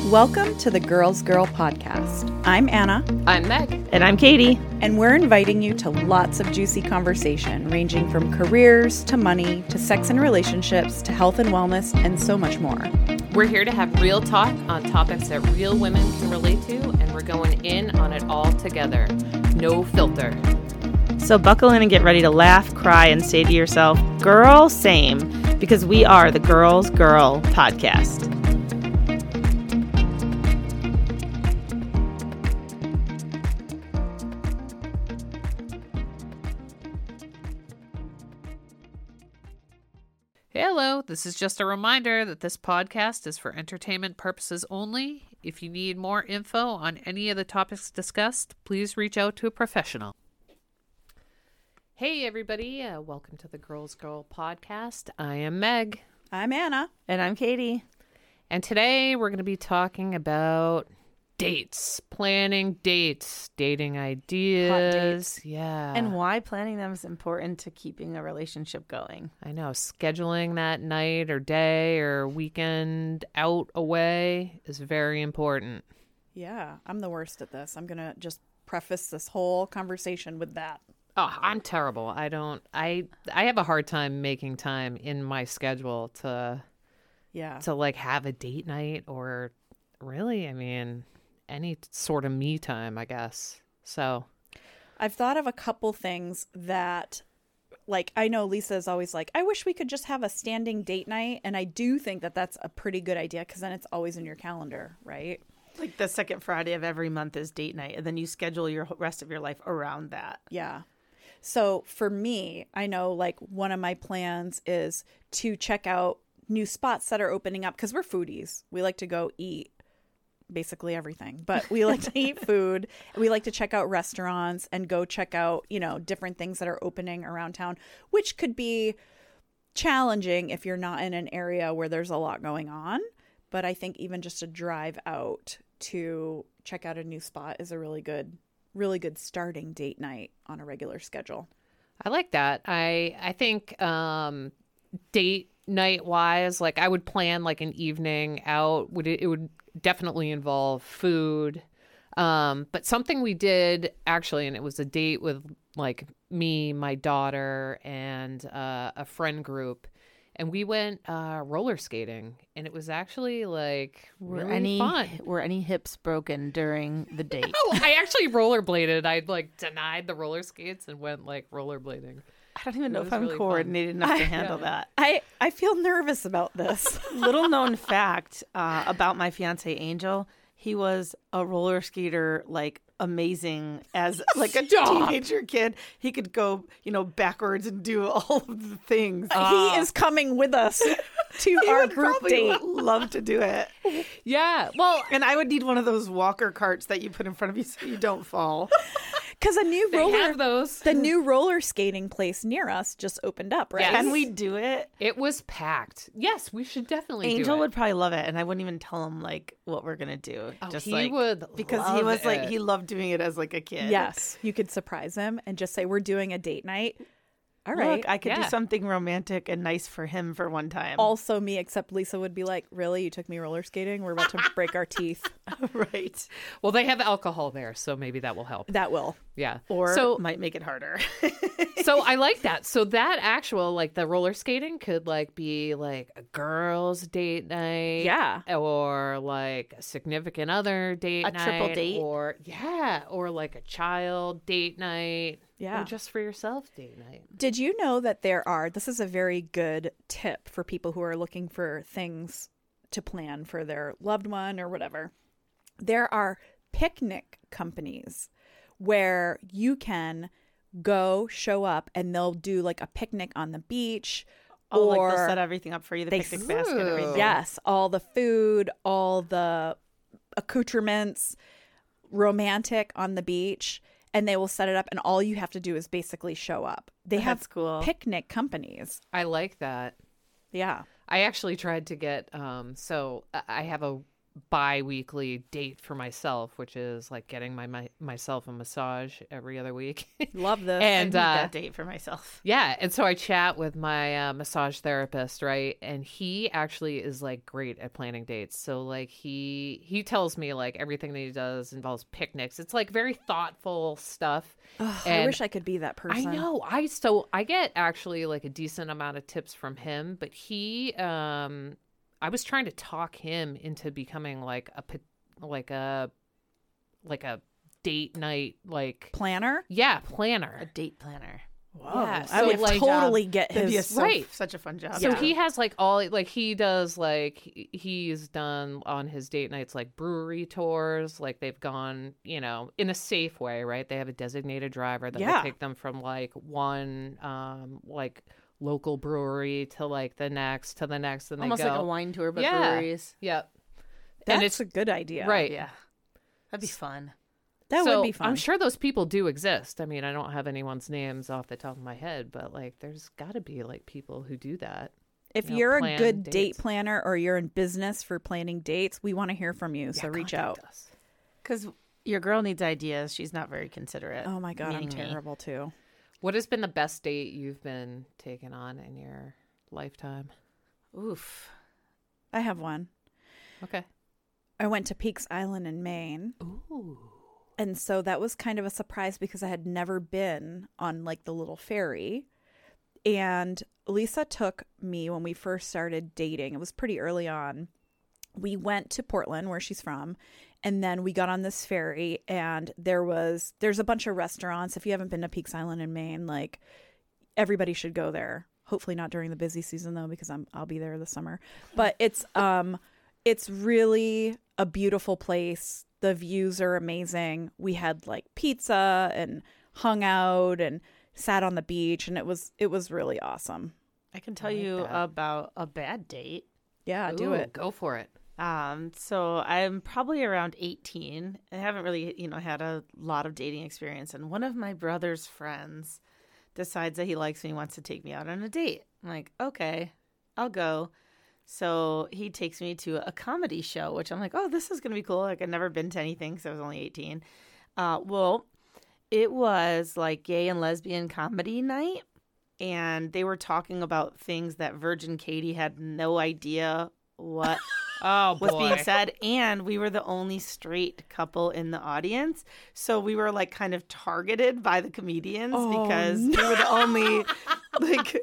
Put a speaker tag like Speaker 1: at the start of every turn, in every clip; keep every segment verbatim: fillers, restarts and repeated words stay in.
Speaker 1: Welcome to the Girls Girl Podcast. I'm Anna.
Speaker 2: I'm Meg.
Speaker 3: And I'm Katie.
Speaker 1: And we're inviting you to lots of juicy conversation, ranging from careers to money to sex and relationships to health and wellness and so much more.
Speaker 2: We're here to have real talk on topics that real women can relate to, and we're going in on it all together. No filter.
Speaker 3: So buckle in and get ready to laugh, cry, and say to yourself, girl, same, because we are the Girls Girl Podcast.
Speaker 2: Hello, this is just a reminder that this podcast is for entertainment purposes only. If you need more info on any of the topics discussed, please reach out to a professional. Hey everybody, uh, welcome to the Girls Girl Podcast. I am Meg.
Speaker 1: I'm Anna.
Speaker 3: And I'm Katie.
Speaker 2: And today we're going to be talking about dates, planning dates, dating ideas.
Speaker 1: Hot dates.
Speaker 2: Yeah.
Speaker 3: And why planning them is important to keeping a relationship going.
Speaker 2: I know, scheduling that night or day or weekend out away is very important.
Speaker 1: Yeah, I'm the worst at this. I'm going to just preface this whole conversation with that.
Speaker 2: Oh, I'm terrible. I don't, I, I have a hard time making time in my schedule to,
Speaker 1: Yeah.
Speaker 2: to like have a date night or really, I mean, any sort of me time, I guess. So
Speaker 1: I've thought of a couple things that, like, I know Lisa is always like, I wish we could just have a standing date night. And I do think that that's a pretty good idea because then it's always in your calendar, right?
Speaker 3: Like the second Friday of every month is date night, and then you schedule your rest of your life around that.
Speaker 1: Yeah. So for me, I know like one of my plans is to check out new spots that are opening up because we're foodies. We like to go eat basically everything, but we like to eat food. We like to check out restaurants and go check out, you know, different things that are opening around town, which could be challenging if you're not in an area where there's a lot going on. But I think even just a drive out to check out a new spot is a really good, really good starting date night on a regular schedule.
Speaker 2: I like that. I, I think, um, date night wise, like I would plan like an evening out. Would it, it would definitely involve food. Um, but something we did actually, and it was a date with like me, my daughter, and uh, a friend group. And we went uh, roller skating, and it was actually like really
Speaker 3: were any,
Speaker 2: fun.
Speaker 3: Were any hips broken during the date?
Speaker 2: Oh, I actually rollerbladed. I like denied the roller skates and went like rollerblading.
Speaker 3: I don't even know
Speaker 2: It
Speaker 3: if
Speaker 2: was
Speaker 3: I'm
Speaker 2: really
Speaker 3: coordinated enough to handle
Speaker 2: yeah.
Speaker 3: that.
Speaker 1: I, I feel nervous about this.
Speaker 3: Little known fact uh, about my fiance Angel, he was a roller skater, like amazing as like a
Speaker 2: Stop.
Speaker 3: teenager kid. He could go, you know, backwards and do all of the things.
Speaker 1: He is coming with us to
Speaker 3: He
Speaker 1: our
Speaker 3: would
Speaker 1: group
Speaker 3: probably
Speaker 1: date.
Speaker 3: love to do it.
Speaker 2: Yeah. Well,
Speaker 3: And I would need one of those walker carts that you put in front of you so you don't fall.
Speaker 1: Because a new
Speaker 2: they
Speaker 1: roller,
Speaker 2: have those.
Speaker 1: the new roller skating place near us just opened up, right?
Speaker 2: Yes.
Speaker 3: Can we do it?
Speaker 2: It was packed. Yes, we should definitely do
Speaker 3: Angel
Speaker 2: it.
Speaker 3: would probably love it, and I wouldn't even tell him like what we're gonna do.
Speaker 2: Oh,
Speaker 3: just
Speaker 2: he
Speaker 3: like
Speaker 2: would
Speaker 3: because he
Speaker 2: love
Speaker 3: was like
Speaker 2: it.
Speaker 3: he loved doing it as like a kid.
Speaker 1: Yes, you could surprise him and just say, we're doing a date night. All right.
Speaker 3: Look, I could do
Speaker 2: Yeah.
Speaker 3: something romantic and nice for him for one time.
Speaker 1: Also me, except Lisa would be like, really? You took me roller skating? We're about to break our teeth.
Speaker 3: right,
Speaker 2: Well, they have alcohol there, so maybe that will help.
Speaker 1: That will.
Speaker 2: Yeah.
Speaker 3: or
Speaker 2: so,
Speaker 3: might make it harder.
Speaker 2: so I like that. So that actual like the roller skating could like be like a girls' date night.
Speaker 1: Yeah.
Speaker 2: Or like a significant other date
Speaker 3: A
Speaker 2: night.
Speaker 3: triple date?
Speaker 2: Or yeah. Or like a child date night.
Speaker 1: Yeah.
Speaker 2: Or just for yourself date night.
Speaker 1: Did you know that there are, this is a very good tip for people who are looking for things to plan for their loved one or whatever. There are picnic companies where you can go show up and they'll do like a picnic on the beach.
Speaker 3: Oh,
Speaker 1: or
Speaker 3: like they'll set everything up for you, the
Speaker 1: they
Speaker 3: picnic
Speaker 1: s-
Speaker 3: basket,
Speaker 2: Ooh.
Speaker 3: everything.
Speaker 1: Yes, all the food, all the accoutrements, romantic on the beach. And they will set it up, and all you have to do is basically show up. They
Speaker 3: That's
Speaker 1: have
Speaker 3: cool.
Speaker 1: picnic companies.
Speaker 2: I like that.
Speaker 1: Yeah.
Speaker 2: I actually tried to get um so I- I have a bi-weekly date for myself, which is like getting my, my myself a massage every other week.
Speaker 1: Love this.
Speaker 2: And
Speaker 3: I need
Speaker 2: uh,
Speaker 3: that date for myself.
Speaker 2: yeah, and so I chat with my uh, massage therapist, right? And he actually is like great at planning dates. So like he he tells me like everything that he does involves picnics. It's like very thoughtful stuff.
Speaker 1: Ugh, I
Speaker 2: and
Speaker 1: wish I could be that person.
Speaker 2: I know. I so I get actually like a decent amount of tips from him, but he um I was trying to talk him into becoming like a pa- like a like a date night like
Speaker 1: Planner?
Speaker 2: yeah,
Speaker 3: A
Speaker 2: planner.
Speaker 3: date planner.
Speaker 1: Whoa.
Speaker 2: Yeah,
Speaker 1: I
Speaker 2: so,
Speaker 1: would
Speaker 2: like,
Speaker 1: totally get
Speaker 3: That'd be a
Speaker 1: his.
Speaker 3: so,
Speaker 2: right.
Speaker 3: such a fun job.
Speaker 2: So
Speaker 1: Yeah.
Speaker 2: he has like all like he does like he- he's done on his date nights like brewery tours, like they've gone, you know, in a safe way, right? They have a designated driver that
Speaker 1: Yeah.
Speaker 2: will take them from like one um like local brewery to like the next to the next and they
Speaker 3: Almost
Speaker 2: go
Speaker 3: like a wine tour, but
Speaker 2: Yeah.
Speaker 3: breweries.
Speaker 2: Yep.
Speaker 1: That's
Speaker 2: and it's
Speaker 1: a good idea.
Speaker 2: right.
Speaker 3: Yeah. That'd be fun.
Speaker 1: That
Speaker 2: So
Speaker 1: would be fun.
Speaker 2: I'm sure those people do exist. I mean, I don't have anyone's names off the top of my head, but like there's got to be like people who do that.
Speaker 1: If
Speaker 2: you know,
Speaker 1: you're a
Speaker 2: plan
Speaker 1: good date
Speaker 2: dates.
Speaker 1: planner or you're in business for planning dates, we want to hear from you. So
Speaker 2: Yeah,
Speaker 1: reach
Speaker 2: contact
Speaker 1: out.
Speaker 2: us.
Speaker 3: Because your girl needs ideas. She's not very considerate.
Speaker 1: Oh my God, I'm
Speaker 3: meaning me.
Speaker 1: terrible too.
Speaker 2: What has been the best date you've been taken on in your lifetime?
Speaker 3: Oof.
Speaker 1: I have one.
Speaker 2: Okay.
Speaker 1: I went to Peaks Island in Maine.
Speaker 2: Ooh.
Speaker 1: And so that was kind of a surprise because I had never been on like the little ferry. And Lisa took me when we first started dating. It was pretty early on. We went to Portland, where she's from, and then we got on this ferry and there was there's a bunch of restaurants. If you haven't been to Peaks Island in Maine, like everybody should go there. Hopefully not during the busy season though, because I'm I'll be there this summer. But it's um it's really a beautiful place. The views are amazing. We had like pizza and hung out and sat on the beach, and it was it was really awesome.
Speaker 3: I can tell
Speaker 2: I like
Speaker 3: you
Speaker 2: that.
Speaker 3: about a bad date.
Speaker 1: Yeah, do
Speaker 2: Ooh,
Speaker 1: it.
Speaker 2: Go for it.
Speaker 3: Um, so I'm probably around eighteen. I haven't really, you know, had a lot of dating experience. And one of my brother's friends decides that he likes me and wants to take me out on a date. I'm like, okay, I'll go. So he takes me to a comedy show, which I'm like, oh, this is going to be cool. Like I'd never been to anything because I was only eighteen. Uh, well, it was like gay and lesbian comedy night. And they were talking about things that Virgin Katie had no idea what
Speaker 2: Oh,
Speaker 3: was
Speaker 2: boy.
Speaker 3: being said, and we were the only straight couple in the audience, so we were like kind of targeted by the comedians
Speaker 1: Oh,
Speaker 3: because we were the only like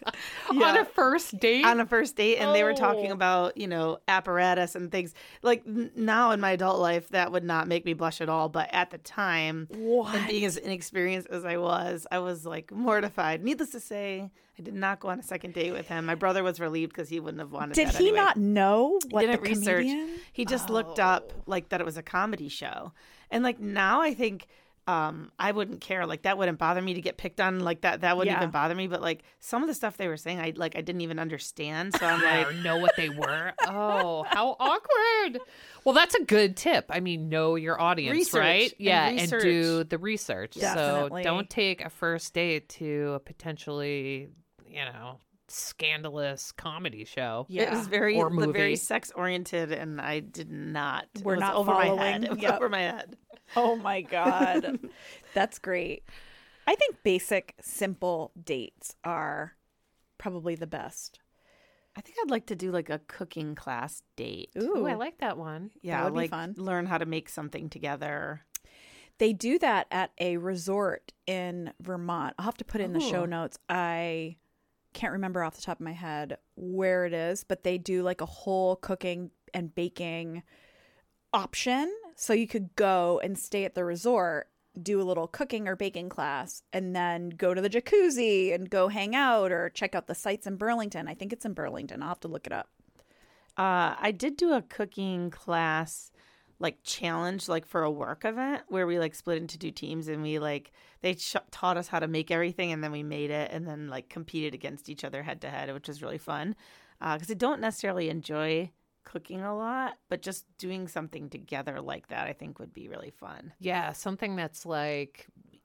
Speaker 2: On a first date?
Speaker 3: on a first date, and they were talking
Speaker 2: Oh.
Speaker 3: about, you know, apparatus and things like n- now in my adult life that would not make me blush at all, but at the time,
Speaker 1: What?
Speaker 3: and being as inexperienced as I was, I was like mortified. Needless to say, I did not go on a second date with him. My brother was relieved because he wouldn't have wanted
Speaker 1: Did
Speaker 3: that
Speaker 1: he
Speaker 3: anyway.
Speaker 1: not know what
Speaker 3: Didn't
Speaker 1: the
Speaker 3: research.
Speaker 1: comedian?
Speaker 3: He just looked up
Speaker 2: Oh.
Speaker 3: like that it was a comedy show. And like now I think um I wouldn't care. Like that wouldn't bother me to get picked on like that. That wouldn't
Speaker 1: Yeah.
Speaker 3: even bother me. But like some of the stuff they were saying, I like I didn't even understand. So I'm
Speaker 2: I
Speaker 3: like,
Speaker 2: don't know what they were. Oh, how awkward. Well, that's a good tip. I mean, know your audience,
Speaker 3: Research
Speaker 2: right?
Speaker 3: and
Speaker 2: Yeah, and,
Speaker 3: research.
Speaker 2: do the research.
Speaker 1: Definitely.
Speaker 2: So don't take a first date to a potentially, you know, scandalous comedy show.
Speaker 3: it was very
Speaker 2: Or
Speaker 3: the very
Speaker 2: movie.
Speaker 3: sex oriented, and I did not. It
Speaker 1: We're
Speaker 3: was
Speaker 1: not
Speaker 3: over my
Speaker 1: following.
Speaker 3: head. It was
Speaker 1: Yep.
Speaker 3: over my head.
Speaker 1: Oh my God. That's great. I think basic, simple dates are probably the best.
Speaker 3: I think I'd like to do like a cooking class date.
Speaker 2: Ooh, I like that one.
Speaker 3: Yeah,
Speaker 1: would be
Speaker 3: like
Speaker 1: fun.
Speaker 3: learn how to make something together.
Speaker 1: They do that at a resort in Vermont. I'll have to put it in the show
Speaker 2: Ooh.
Speaker 1: notes. I can't remember off the top of my head where it is, but they do like a whole cooking and baking option. So you could go and stay at the resort, do a little cooking or baking class, and then go to the jacuzzi and go hang out or check out the sites in Burlington. I think it's in Burlington. I'll have to look it up.
Speaker 3: Uh, I did do a cooking class, like challenge, like for a work event where we like split into two teams and we like they sh- taught us how to make everything and then we made it and then like competed against each other head to head, which was really fun. Because I don't necessarily enjoy cooking a lot, but just doing something together like that, I think would be really fun.
Speaker 2: Yeah, something that's like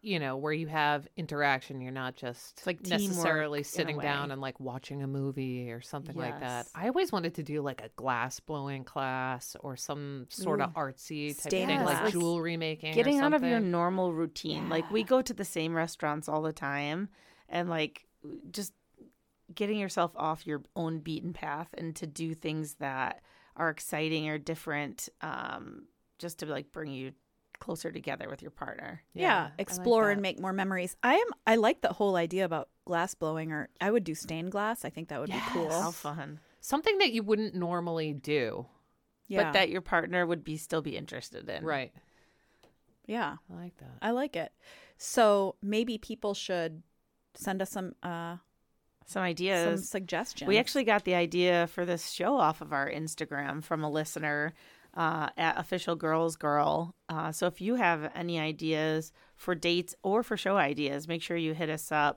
Speaker 2: you know, where you have interaction. You're not just
Speaker 3: like
Speaker 2: necessarily
Speaker 3: teamwork in a
Speaker 2: sitting
Speaker 3: way.
Speaker 2: down and like watching a movie or something like that.
Speaker 3: Yes.
Speaker 2: I always wanted to do like a glass blowing class or some sort of artsy type
Speaker 1: Stained
Speaker 2: thing,
Speaker 1: glass.
Speaker 2: like jewelry making. or
Speaker 3: Getting out of your
Speaker 2: something.
Speaker 3: normal routine. Like we go to the same restaurants all the time, and like just getting yourself off your own beaten path and to do things that are exciting or different, um, just to like bring you closer together with your partner.
Speaker 1: Yeah,
Speaker 2: I like
Speaker 1: explore
Speaker 2: that.
Speaker 1: and make more memories. I am. I like the whole idea about glass blowing, or I would do stained glass. I think that would be cool.
Speaker 3: How fun.
Speaker 2: Something that you wouldn't normally do.
Speaker 1: Yeah,
Speaker 3: But that your partner would be still be interested in.
Speaker 2: Right.
Speaker 1: yeah,
Speaker 2: I like that.
Speaker 1: I like it. So maybe people should send us some uh
Speaker 3: Some ideas.
Speaker 1: some suggestions.
Speaker 3: We actually got the idea for this show off of our Instagram from a listener uh, at Official Girls Girl. Uh, so if you have any ideas for dates or for show ideas, make sure you hit us up.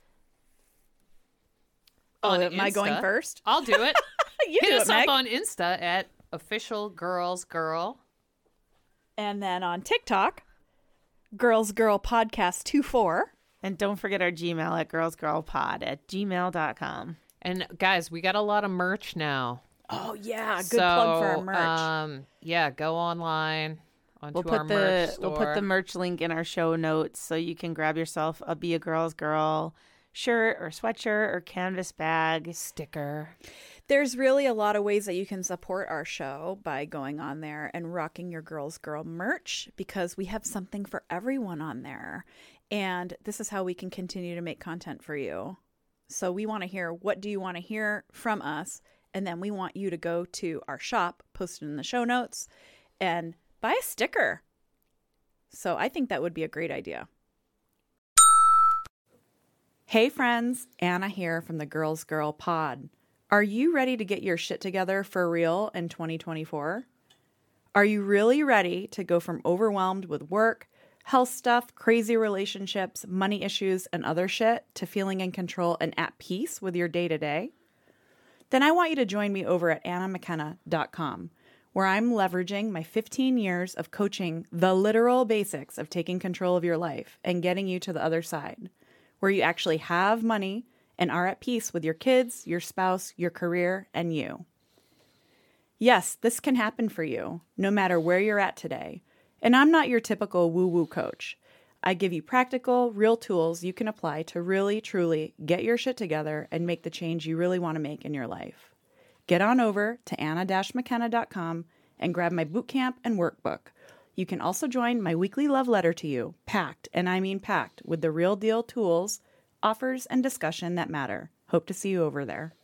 Speaker 1: Oh,
Speaker 2: On
Speaker 1: am I going
Speaker 2: Insta.
Speaker 1: first?
Speaker 2: I'll do it.
Speaker 1: You
Speaker 2: Hit
Speaker 1: do
Speaker 2: us
Speaker 1: it, Meg.
Speaker 2: up on Insta at Official Girls Girl.
Speaker 1: And then on TikTok, Girls Girl Podcast two four.
Speaker 3: And don't forget our Gmail at girlsgirlpod at gmail dot com.
Speaker 2: And guys, we got a lot of merch now.
Speaker 1: Oh yeah, good
Speaker 2: so,
Speaker 1: plug for our merch.
Speaker 2: Um, yeah, go online onto
Speaker 3: We'll
Speaker 2: our
Speaker 3: put
Speaker 2: merch
Speaker 3: the
Speaker 2: store.
Speaker 3: we'll put the merch link in our show notes so you can grab yourself a Be a Girl's Girl shirt or sweatshirt or canvas bag.
Speaker 2: sticker.
Speaker 1: There's really a lot of ways that you can support our show by going on there and rocking your Girls Girl merch, because we have something for everyone on there. And this is how we can continue to make content for you. So we want to hear, what do you want to hear from us? And then we want you to go to our shop, posted in the show notes, and buy a sticker. So I think that would be a great idea. Hey friends, Anna here from the Girls Girl Pod. Are you ready to get your shit together for real in twenty twenty-four? Are you really ready to go from overwhelmed with work, health stuff, crazy relationships, money issues, and other shit to feeling in control and at peace with your day-to-day? Then I want you to join me over at anna mckenna dot com, where I'm leveraging my fifteen years of coaching the literal basics of taking control of your life and getting you to the other side, where you actually have money and are at peace with your kids, your spouse, your career, and you. Yes, this can happen for you, no matter where you're at today. And I'm not your typical woo-woo coach. I give you practical, real tools you can apply to really, truly get your shit together and make the change you really want to make in your life. Get on over to anna dash mckenna dot com and grab my bootcamp and workbook. You can also join my weekly love letter to you, packed, and I mean packed, with the real deal tools, offers, and discussion that matter. Hope to see you over there.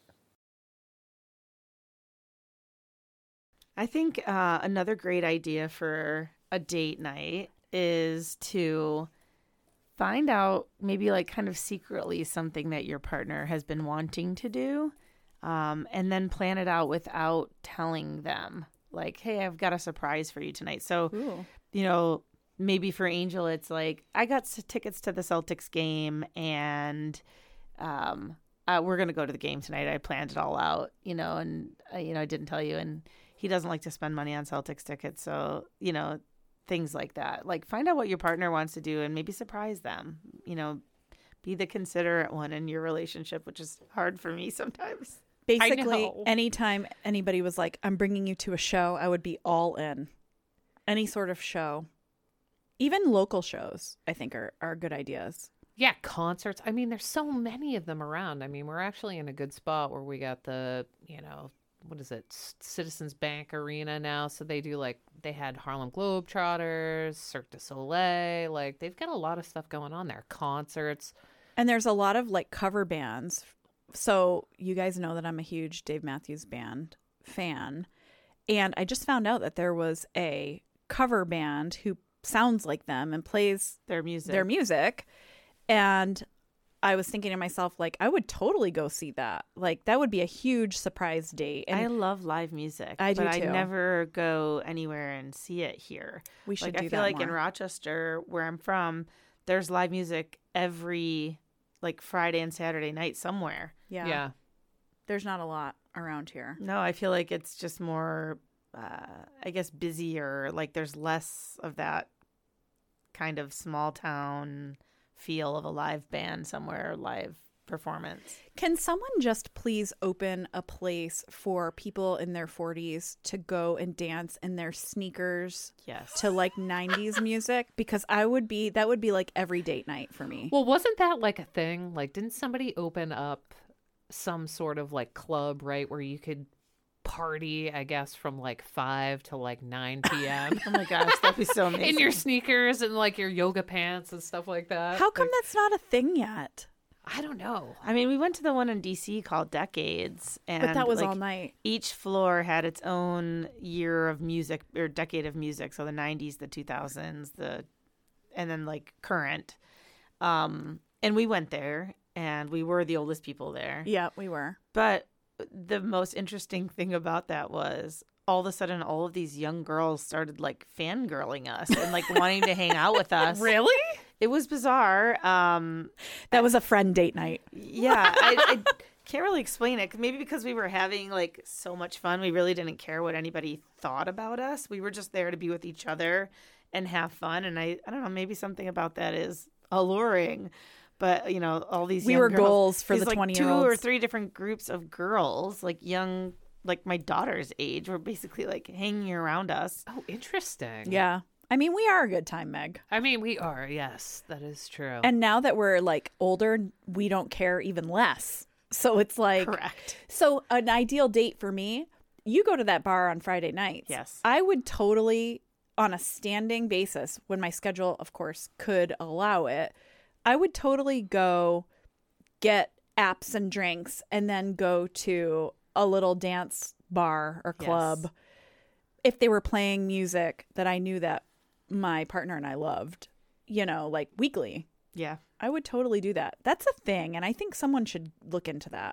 Speaker 3: I think uh, another great idea for a date night is to find out, maybe like kind of secretly, something that your partner has been wanting to do, um, and then plan it out without telling them. Like, hey, I've got a surprise for you tonight. So,
Speaker 1: Ooh.
Speaker 3: you know, maybe for Angel, it's like, I got s- tickets to the Celtics game, and um, uh, we're going to go to the game tonight. I planned it all out, you know, and, uh, you know, I didn't tell you. And he doesn't like to spend money on Celtics tickets. So, you know, things like that. Like, find out what your partner wants to do and maybe surprise them, you know, be the considerate one in your relationship, which is hard for me sometimes.
Speaker 1: Basically,
Speaker 2: know.
Speaker 1: anytime anybody was like, I'm bringing you to a show, I would be all in. Any sort of show. Even local shows, I think, are, are good ideas.
Speaker 2: Yeah, concerts. I mean, there's so many of them around. I mean, we're actually in a good spot where we got the, you know, what is it, C- Citizens Bank Arena now. So they do like, they had Harlem Globetrotters, Cirque du Soleil. Like, they've got a lot of stuff going on there. Concerts.
Speaker 1: And there's a lot of like cover bands. So you guys know that I'm a huge Dave Matthews Band fan. And I just found out that there was a cover band who sounds like them and plays
Speaker 3: Their music.
Speaker 1: their music. And I was thinking to myself, like, I would totally go see that. Like, that would be a huge surprise date. And
Speaker 3: I love live music.
Speaker 1: I do
Speaker 3: but
Speaker 1: too.
Speaker 3: I never go anywhere and see it here.
Speaker 1: we should
Speaker 3: Like,
Speaker 1: do
Speaker 3: I feel
Speaker 1: that
Speaker 3: like in
Speaker 1: more.
Speaker 3: Rochester, where I'm from, there's live music every like Friday and Saturday night somewhere.
Speaker 1: Yeah.
Speaker 2: Yeah.
Speaker 1: There's not a lot around here.
Speaker 3: No, I feel like it's just more, uh, I guess, busier. Like, there's less of that kind of small town feel of a live band somewhere, live performance.
Speaker 1: Can someone just please open a place for people in their forties to go and dance in their sneakers
Speaker 3: Yes.
Speaker 1: to like nineties music? Because I would be, that would be like every date night for me.
Speaker 2: Well, wasn't that like a thing? Like, didn't somebody open up some sort of like club, right, where you could party, I guess, from like five to like nine p.m.
Speaker 3: Oh my gosh, that'd be so amazing.
Speaker 2: in your sneakers and like your yoga pants and stuff like that?
Speaker 1: How come
Speaker 2: Like,
Speaker 1: that's not a thing yet?
Speaker 2: I don't know.
Speaker 3: I mean, we went to the one in D C called Decades, and
Speaker 1: But that was
Speaker 3: like,
Speaker 1: all night.
Speaker 3: each floor had its own year of music or decade of music. So the nineties, the two thousands, the and then like current. Um, and we went there, and we were the oldest people there.
Speaker 1: Yeah, we were.
Speaker 3: But the most interesting thing about that was all of a sudden all of these young girls started like fangirling us and like wanting to hang out with us.
Speaker 2: Really?
Speaker 3: It was bizarre. Um,
Speaker 1: That was a friend date night.
Speaker 3: yeah, I, I can't really explain it. Maybe because we were having like so much fun, we really didn't care what anybody thought about us. We were just there to be with each other and have fun. And I, I don't know, maybe something about that is alluring. But you know, all these
Speaker 1: We
Speaker 3: young
Speaker 1: were
Speaker 3: girls,
Speaker 1: goals for
Speaker 3: these,
Speaker 1: the
Speaker 3: like,
Speaker 1: twenty-year-olds.
Speaker 3: two or three different groups of girls, like young, like my daughter's age, were basically like hanging around us.
Speaker 2: Oh, interesting.
Speaker 1: Yeah. I mean, we are a good time, Meg.
Speaker 2: I mean, we are. Yes, that is true.
Speaker 1: And now that we're like older, we don't care even less. So it's like,
Speaker 3: Correct.
Speaker 1: so an ideal date for me, you go to that bar on Friday nights.
Speaker 3: Yes.
Speaker 1: I would totally, on a standing basis, when my schedule, of course, could allow it, I would totally go get apps and drinks and then go to a little dance bar or club
Speaker 3: Yes.
Speaker 1: if they were playing music that I knew that my partner and I loved, you know, like weekly.
Speaker 3: Yeah.
Speaker 1: I would totally do that. That's a thing, and I think someone should look into that.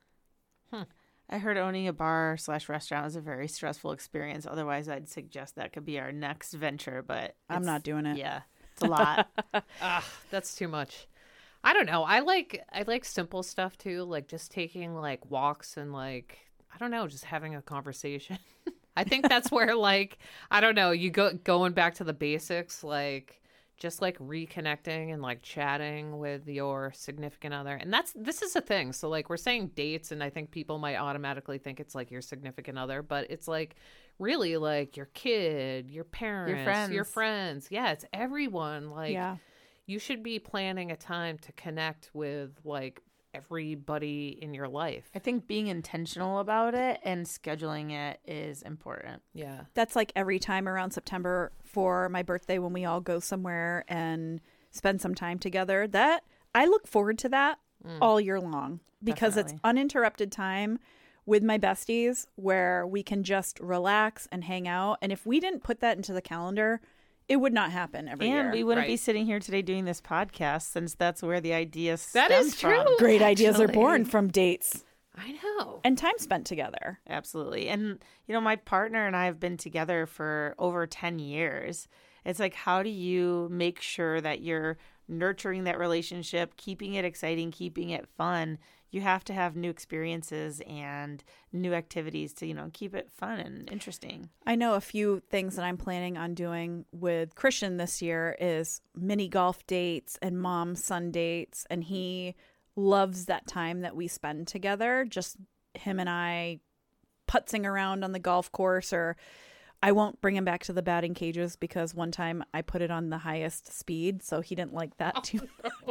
Speaker 3: I heard owning a bar slash restaurant was a very stressful experience. Otherwise, I'd suggest that could be our next venture, but
Speaker 1: I'm
Speaker 3: it's-
Speaker 1: not doing it.
Speaker 3: Yeah, it's a lot.
Speaker 2: Ugh, that's too much. I don't know. I like I like simple stuff too, like just taking like walks and like I don't know, just having a conversation. I think that's where like I don't know, you go going back to the basics, like just like reconnecting and like chatting with your significant other. And that's this is a thing. So like we're saying dates, and I think people might automatically think it's like your significant other, but it's like really like your kid, your parents,
Speaker 3: friends.
Speaker 2: your friends. Yeah, it's everyone. Like
Speaker 1: Yeah.
Speaker 2: you should be planning a time to connect with like everybody in your life.
Speaker 3: I think being intentional about it and scheduling it is important.
Speaker 2: Yeah.
Speaker 1: That's like every time around September for my birthday when we all go somewhere and spend some time together. That I look forward to that all year long because it's
Speaker 3: Definitely.
Speaker 1: uninterrupted time with my besties where we can just relax and hang out. And if we didn't put that into the calendar, it would not happen every
Speaker 3: And
Speaker 1: year.
Speaker 3: we wouldn't be
Speaker 2: Right.
Speaker 3: sting here today doing this podcast, since that's where the idea
Speaker 2: That
Speaker 3: stems
Speaker 2: is true.
Speaker 3: from.
Speaker 1: Great ideas are
Speaker 3: actually.
Speaker 1: born from dates
Speaker 2: I know.
Speaker 1: and time spent together.
Speaker 3: Absolutely. And, you know, my partner and I have been together for over ten years. It's like, how do you make sure that you're nurturing that relationship, keeping it exciting, keeping it fun? You have to have new experiences and new activities to, you know, keep it fun and interesting.
Speaker 1: I know a few things that I'm planning on doing with Christian this year is mini golf dates and mom son dates. And he loves that time that we spend together, just him and I putzing around on the golf course. Or I won't bring him back to the batting cages because one time I put it on the highest speed, so he didn't like that too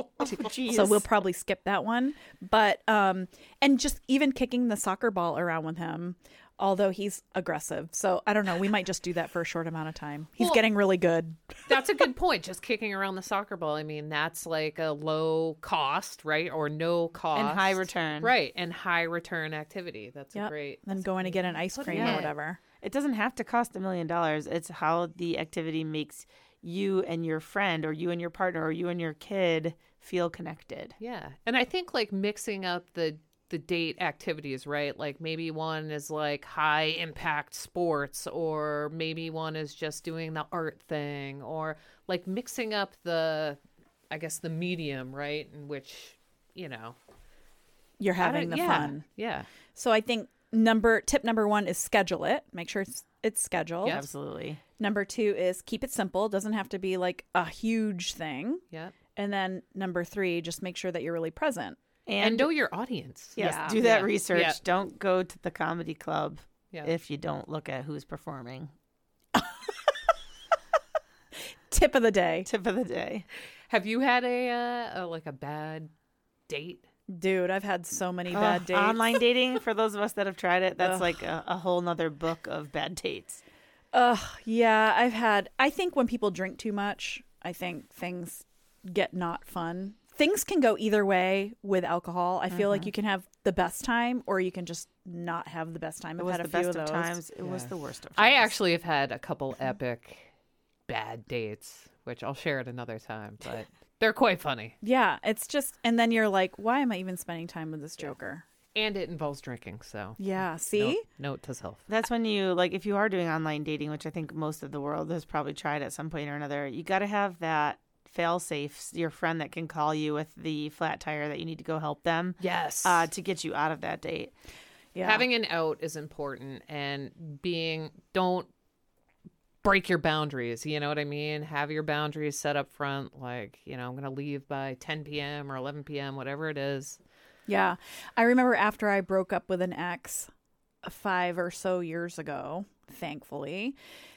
Speaker 3: Jeez.
Speaker 1: so we'll probably skip that one. But um and just even kicking the soccer ball around with him, although he's aggressive. So I don't know, we might just do that for a short amount of time. He's
Speaker 2: Well-
Speaker 1: getting really good.
Speaker 2: That's a good point. Just kicking around the soccer ball. I mean, that's like a low cost, right? Or no cost.
Speaker 3: And high return.
Speaker 2: Right. And high return activity. That's a
Speaker 1: Yep.
Speaker 2: great.
Speaker 1: Then going to get an ice cream or
Speaker 3: Yeah.
Speaker 1: whatever.
Speaker 3: It doesn't have to cost a million dollars. It's how the activity makes you and your friend, or you and your partner, or you and your kid feel connected.
Speaker 2: Yeah. And I think like mixing up the the date activities, right? Like maybe one is like high impact sports, or maybe one is just doing the art thing, or like mixing up the I guess the medium, right? In which, you know,
Speaker 1: You're
Speaker 2: I
Speaker 1: having
Speaker 2: don't-
Speaker 1: the
Speaker 2: yeah,
Speaker 1: fun.
Speaker 2: Yeah.
Speaker 1: So I think number tip number one is schedule it. Make sure it's it's scheduled.
Speaker 2: Yes.
Speaker 3: Absolutely.
Speaker 1: Number two is keep it simple. Doesn't have to be like a huge thing.
Speaker 2: Yeah.
Speaker 1: And then number three, just make sure that you're really present.
Speaker 2: And know your audience.
Speaker 3: Yes,
Speaker 1: Yeah.
Speaker 3: do that
Speaker 2: Yeah.
Speaker 3: research.
Speaker 2: Yeah.
Speaker 3: Don't go to the comedy club
Speaker 2: Yeah.
Speaker 3: if you don't look at who's performing.
Speaker 1: Tip of the day.
Speaker 3: Tip of the day.
Speaker 2: Have you had a, uh, a like a bad date?
Speaker 1: Dude, I've had so many
Speaker 3: Ugh,
Speaker 1: bad dates.
Speaker 3: Online dating, for those of us that have tried it, that's
Speaker 1: Ugh.
Speaker 3: like a, a whole nother book of bad dates.
Speaker 1: Ugh, yeah, I've had. I think when people drink too much, I think things get not fun. Things can go either way with alcohol. I feel like you can have the best time, or you can just not have the best time.
Speaker 3: It
Speaker 1: I've
Speaker 3: was
Speaker 1: had a
Speaker 3: the
Speaker 1: few
Speaker 3: best
Speaker 1: of
Speaker 3: of
Speaker 1: those.
Speaker 3: times. It was
Speaker 2: Yeah.
Speaker 3: the worst of times.
Speaker 2: I actually have had a couple epic bad dates, which I'll share at another time, but they're quite funny.
Speaker 1: Yeah, it's just, and then you're like, why am I even spending time with this joker?
Speaker 2: And it involves drinking, so
Speaker 1: Yeah, see,
Speaker 2: note, note to self.
Speaker 3: That's when you, like, if you are doing online dating, which I think most of the world has probably tried at some point or another, you got to have that fail safe, your friend that can call you with the flat tire that you need to go help them
Speaker 2: Yes.
Speaker 3: uh, to get you out of that date.
Speaker 1: yeah,
Speaker 2: Having an out is important, and being, don't break your boundaries. You know what I mean? Have your boundaries set up front. Like, you know, I'm going to leave by ten p.m. or eleven p.m., whatever it is.
Speaker 1: yeah. I remember after I broke up with an ex five or so years ago, thankfully,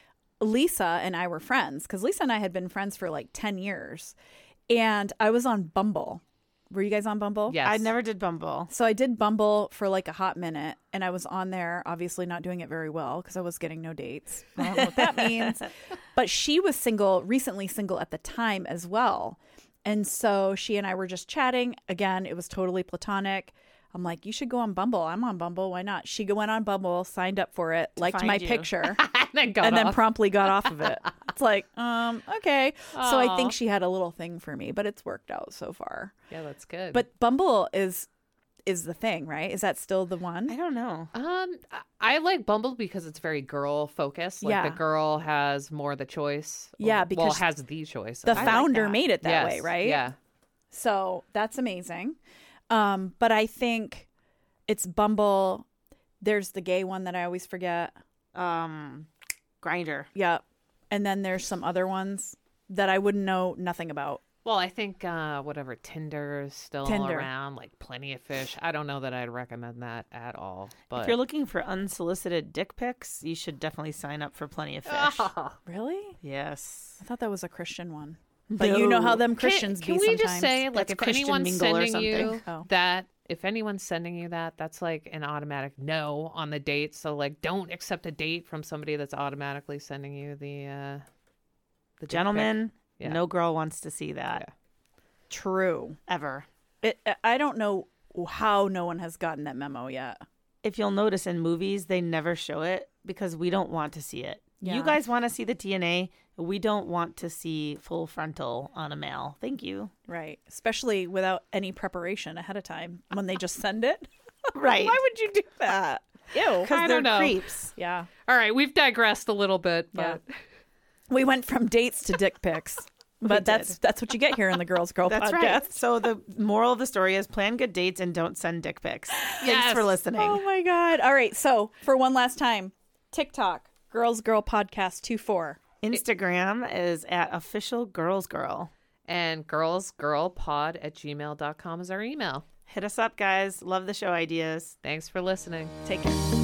Speaker 1: Lisa and I were friends because Lisa and I had been friends for like ten years, and I was on Bumble. Were you guys on Bumble?
Speaker 2: Yes.
Speaker 3: I never did Bumble.
Speaker 1: So I did Bumble for like a hot minute, and I was on there, obviously not doing it very well because I was getting no dates. I don't know what that means. But she was single, recently single at the time as well. And so she and I were just chatting. Again, it was totally platonic. I'm like, you should go on Bumble. I'm on Bumble. Why not? She went on Bumble, signed up for it, liked
Speaker 3: find
Speaker 1: my
Speaker 3: you.
Speaker 1: picture,
Speaker 2: and then, got
Speaker 1: and then
Speaker 2: off.
Speaker 1: promptly got off of it. It's like, um, okay. So I
Speaker 2: Aw.
Speaker 1: think she had a little thing for me, but it's worked out so far.
Speaker 2: Yeah, that's good.
Speaker 1: But Bumble is is the thing, right? Is that still the one?
Speaker 3: I don't know.
Speaker 2: Um, I- I like Bumble because it's very girl focused. Like
Speaker 1: Yeah.
Speaker 2: the girl has more of the choice.
Speaker 1: Yeah,
Speaker 2: well,
Speaker 1: because
Speaker 2: has the choice.
Speaker 1: The
Speaker 3: I like
Speaker 1: founder
Speaker 3: that.
Speaker 1: made it that
Speaker 2: Yes,
Speaker 1: way, right?
Speaker 2: Yeah.
Speaker 1: So that's amazing. Um, but I think it's Bumble. There's the gay one that I always forget.
Speaker 3: Um, Grinder.
Speaker 1: Yeah. And then there's some other ones that I wouldn't know nothing about.
Speaker 2: Well, I think uh, whatever Tinder is still
Speaker 1: Tinder.
Speaker 2: around, like Plenty of Fish. I don't know that I'd recommend that at all. But
Speaker 3: If you're looking for unsolicited dick pics, you should definitely sign up for Plenty of Fish.
Speaker 1: Really?
Speaker 3: Yes.
Speaker 1: I thought that was a Christian one. But you know how them Christians
Speaker 2: can, can
Speaker 1: be
Speaker 2: we
Speaker 1: sometimes.
Speaker 2: just say, like,
Speaker 3: That's
Speaker 2: if
Speaker 3: Christian
Speaker 2: anyone's
Speaker 3: Mingle or
Speaker 2: sending you
Speaker 3: something.
Speaker 1: Oh.
Speaker 2: that, if anyone's sending you that, that's like an automatic no on the date. So, like, don't accept a date from somebody that's automatically sending you the uh, the dick pic.
Speaker 3: Gentlemen,
Speaker 2: Yeah.
Speaker 3: no girl wants to see that
Speaker 1: True.
Speaker 3: ever.
Speaker 1: It, I don't know how no one has gotten that memo yet.
Speaker 3: If you'll notice in movies, they never show it because we don't want to see it.
Speaker 1: Yeah.
Speaker 3: You guys want to see the D N A. We don't want to see full frontal on a male. Thank you.
Speaker 1: Right. Especially without any preparation ahead of time when they just send it.
Speaker 3: Right.
Speaker 1: Why would you do that? Ew.
Speaker 3: Because
Speaker 2: I
Speaker 3: they're
Speaker 2: don't know.
Speaker 3: creeps.
Speaker 1: Yeah.
Speaker 2: All right, we've digressed a little bit, but
Speaker 1: We went from dates to dick pics. But that's that's what you get here in the Girls Girl
Speaker 3: That's
Speaker 1: podcast.
Speaker 3: right. So the moral of the story is plan good dates and don't send dick pics. Thanks
Speaker 2: Yes.
Speaker 3: for listening.
Speaker 1: Oh my god. All right. So for one last time, TikTok, Girls Girl Podcast two four.
Speaker 3: Instagram is at official girls girl.
Speaker 2: and girlsgirlpod at gmail dot com is our email.
Speaker 3: Hit us up, guys. Love the show ideas.
Speaker 2: Thanks for listening.
Speaker 1: Take care.